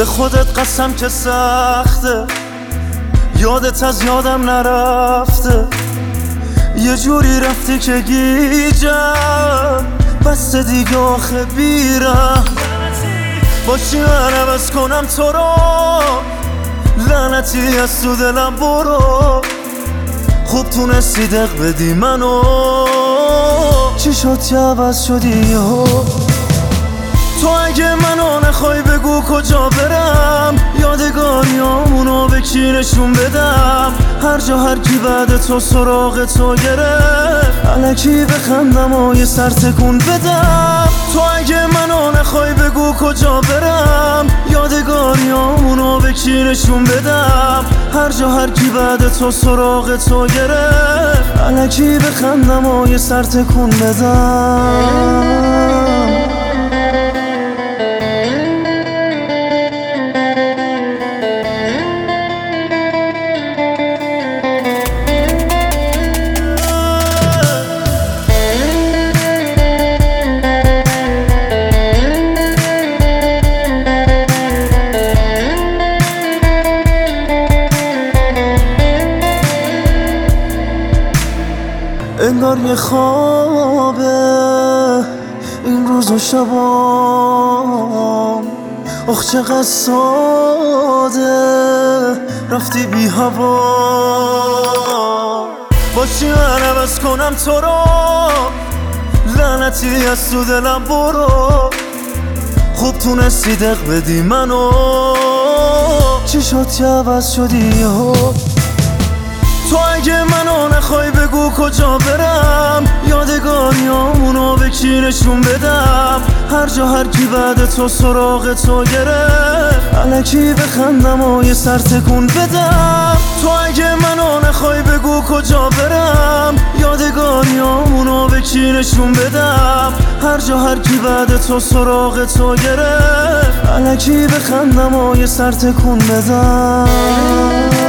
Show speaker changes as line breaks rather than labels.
به خودت قسم که سخته، یادت از یادم نرفته، یه جوری رفتی که گیجم بسته دیگه آخه بیرم. باشی من عوض کنم تو رو، لعنتی از تو دلم برو. خوب تونستی دق بدی منو، چی شد که عوض شدی؟ تو اگه منو نخوای بگو کجا برم، یادگاریامونو به کی نشون بدم؟ هر جا هر کی بعد تو سراغ تو گرفت، الکی بخندم و یه سر تکون بدم. تو اگه منو نخوای بگو کجا برم، یادگاریامونو به کی نشون بدم؟ هر جا هر کی بعد تو سراغ تو گرفت، الکی بخندم و یه سر تکون بدم. انگار یه خوابه این روز و شبام، آخ چقدر ساده رفتی بی هوا. باشی من عوض کنم تو رو، لعنتی از تو دلم برو. خوب تونستی دق بدی منو، چی شد که عوض شدی؟ تو اگه منو نخوای بگو کجا برم، یادگاریامونو به کی نشون بدم؟ هر جا هر کی بعد تو سراغ تو گرفت، الکی بخندم و یه سر تکون بدم. تو اگه منو نخوای بگو کجا برم، یادگاریامونو به کی نشون بدم؟ هر جا هر کی بعد تو سراغ تو گرفت، الکی بخندم و یه سر تکون بدم.